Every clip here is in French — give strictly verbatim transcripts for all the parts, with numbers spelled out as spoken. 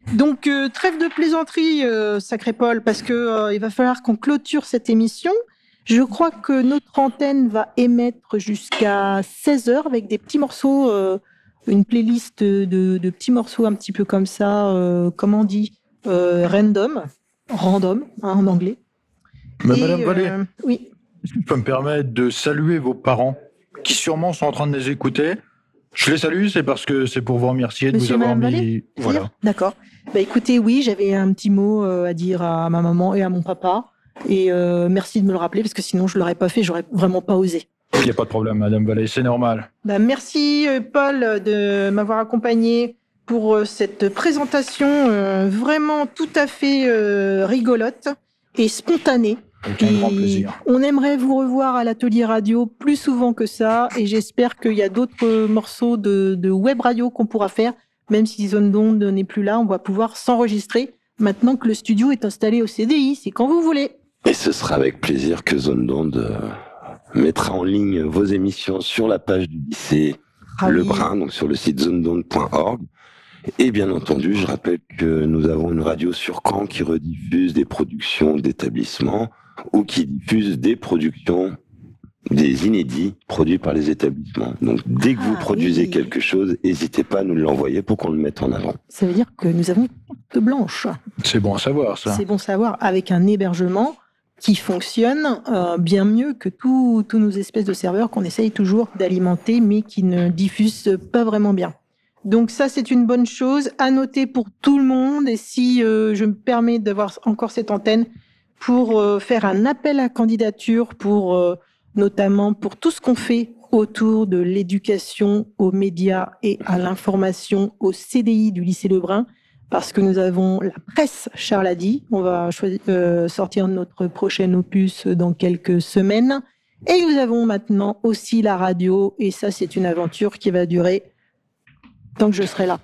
Donc, euh, trêve de plaisanterie, euh, sacré Paul, parce que euh, il va falloir qu'on clôture cette émission. Je crois que notre antenne va émettre jusqu'à seize heures avec des petits morceaux, euh, une playlist de, de petits morceaux un petit peu comme ça, euh, comment on dit, euh, random, random hein, en anglais. Mais Et, Madame Vallée, euh, oui. est-ce que je peux me permettre de saluer vos parents, qui sûrement sont en train de les écouter? Je les salue, c'est parce que c'est pour vous remercier de Monsieur vous et avoir Madame mis... Vallée, Voilà. dire D'accord. Bah, écoutez, oui, j'avais un petit mot euh, à dire à ma maman et à mon papa. Et euh, merci de me le rappeler, parce que sinon je ne l'aurais pas fait, j'aurais vraiment pas osé. Il n'y a pas de problème, Madame Vallée, c'est normal. Bah, merci, euh, Paul, de m'avoir accompagné pour euh, cette présentation euh, vraiment tout à fait euh, rigolote et spontanée. Avec un grand plaisir. On aimerait vous revoir à l'atelier radio plus souvent que ça, et j'espère qu'il y a d'autres morceaux de, de web radio qu'on pourra faire, même si Zone d'onde n'est plus là, on va pouvoir s'enregistrer maintenant que le studio est installé au C D I, c'est quand vous voulez. Et ce sera avec plaisir que Zone d'onde euh, mettra en ligne vos émissions sur la page du lycée Ah oui. Lebrun, donc sur le site zone d'onde point org. Et bien entendu, je rappelle que nous avons une radio sur Caen qui rediffuse des productions d'établissements ou qui diffuse des productions, des inédits produits par les établissements. Donc dès que vous Ah produisez oui. quelque chose, n'hésitez pas à nous l'envoyer pour qu'on le mette en avant. Ça veut dire que nous avons une carte blanche. C'est bon à savoir, ça. C'est bon à savoir, avec un hébergement qui fonctionne euh, bien mieux que tous tous nos espèces de serveurs qu'on essaye toujours d'alimenter, mais qui ne diffusent pas vraiment bien. Donc ça, c'est une bonne chose à noter pour tout le monde. Et si euh, je me permets d'avoir encore cette antenne pour euh, faire un appel à candidature, pour euh, notamment pour tout ce qu'on fait autour de l'éducation aux médias et à l'information au C D I du lycée Lebrun, parce que nous avons la presse, Charles a dit, on va choisir, euh, sortir notre prochain opus dans quelques semaines. Et nous avons maintenant aussi la radio, et ça, c'est une aventure qui va durer tant que je serai là.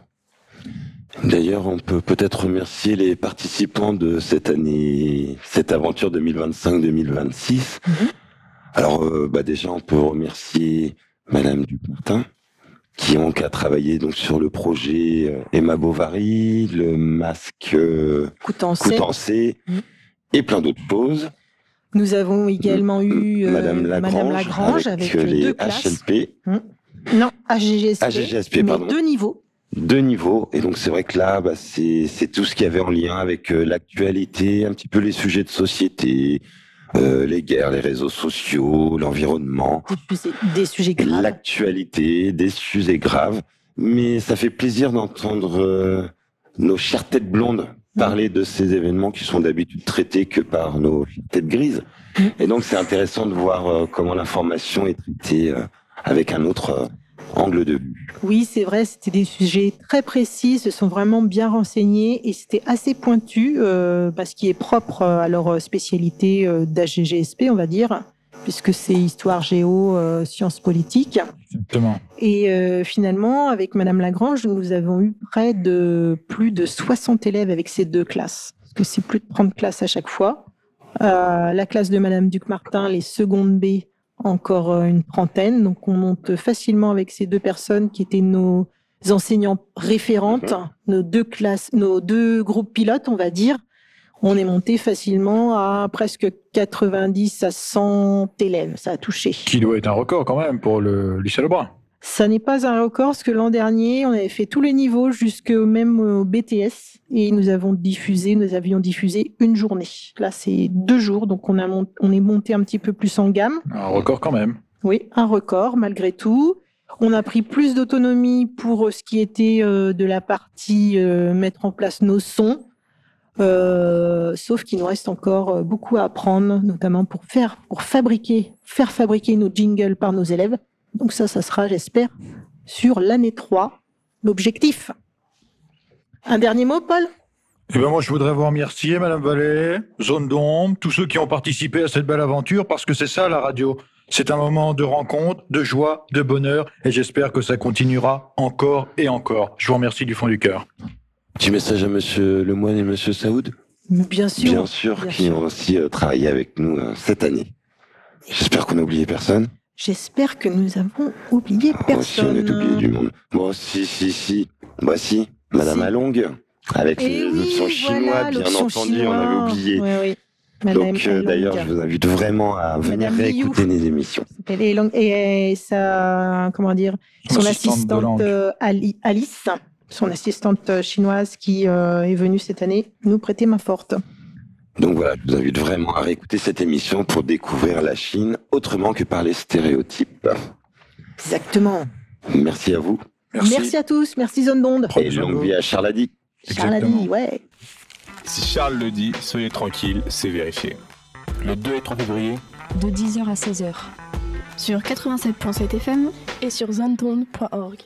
D'ailleurs, on peut peut-être remercier les participants de cette année, cette aventure deux mille vingt-cinq deux mille vingt-six. Mmh. Alors, euh, bah déjà, on peut remercier Madame Duc-Martin, qui ont qu'à travailler donc sur le projet euh, Emma Bovary, le masque euh, Coutançais, Coutançais mmh. et plein d'autres choses. Nous avons également mmh. eu euh, Madame Lagrange, Madame Lagrange avec, avec les deux H L classes. P. Mmh. Non, H G G S P, H G G S P mais pardon. deux niveaux. Deux niveaux, et donc c'est vrai que là, bah, c'est, c'est tout ce qu'il y avait en lien avec euh, l'actualité, un petit peu les sujets de société, euh, les guerres, les réseaux sociaux, l'environnement, des sujets, des sujets graves. L'actualité, des sujets graves. Mais ça fait plaisir d'entendre euh, nos chères têtes blondes parler de ces événements qui sont d'habitude traités que par nos têtes grises. Et donc c'est intéressant de voir euh, comment l'information est traitée euh, avec un autre euh, angle de vue. Oui, c'est vrai, c'était des sujets très précis, se sont vraiment bien renseignés et c'était assez pointu, euh, parce qu'il est propre à leur spécialité euh, d'H G G S P, on va dire, puisque c'est histoire géo, euh, sciences politiques. Exactement. Et euh, finalement, avec Madame Lagrange, nous avons eu près de plus de soixante élèves avec ces deux classes, parce que c'est plus de trente classes à chaque fois. Euh, la classe de Madame Duc-Martin, les secondes B, encore une trentaine. Donc, on monte facilement avec ces deux personnes qui étaient nos enseignants référentes, mmh. nos deux classes, nos deux groupes pilotes, on va dire. On est monté facilement à presque quatre-vingt-dix à cent élèves. Ça a touché. Qui doit être un record quand même pour le lycée Lebrun. Ça n'est pas un record, parce que l'an dernier, on avait fait tous les niveaux jusqu'au même au B T S et nous avons diffusé, nous avions diffusé une journée. Là, c'est deux jours, donc on, a mont- on est monté un petit peu plus en gamme. Un record quand même. Oui, un record malgré tout. On a pris plus d'autonomie pour ce qui était euh, de la partie euh, mettre en place nos sons, euh, sauf qu'il nous reste encore beaucoup à apprendre, notamment pour faire, pour fabriquer, faire fabriquer nos jingles par nos élèves. Donc ça, ça sera, j'espère, sur l'année trois, l'objectif. Un dernier mot, Paul ? Eh ben moi, je voudrais vous remercier, Madame Vallée, Zone d'ombre, tous ceux qui ont participé à cette belle aventure, parce que c'est ça, la radio. C'est un moment de rencontre, de joie, de bonheur, et j'espère que ça continuera encore et encore. Je vous remercie du fond du cœur. Petit message à Monsieur Lemoine et Monsieur Saoud. Bien sûr. Bien sûr, bien qui sûr. ont aussi euh, travaillé avec nous euh, cette année. J'espère qu'on n'a oublié personne. J'espère que nous avons oublié Ah, personne. si on est oublié du monde. Bon, si, si, si. Voici, Madame Si. Along. Avec Et les oui, options chinois, voilà, bien l'option entendu, chinois. on avait oublié. Oui, oui. Madame Donc euh, Elong. d'ailleurs, je vous invite vraiment à venir Madame réécouter Liu. les émissions. Elle est Elong- et, et sa, comment dire, son Assistante de assistante langue. euh, Ali- Alice, son assistante euh, chinoise qui euh, est venue cette année nous prêter main forte. Donc voilà, je vous invite vraiment à réécouter cette émission pour découvrir la Chine autrement que par les stéréotypes. Exactement. Merci à vous. Merci. Merci à tous. Merci Zone d'Onde. Prenez Et soin de longue vous. vie à Charlady. Charles a dit, Exactement. ouais. Si Charles le dit, soyez tranquille, c'est vérifié. Le deux et trois février, de dix heures à seize heures. Sur quatre-vingt-sept virgule sept F M et sur zone d'onde point org.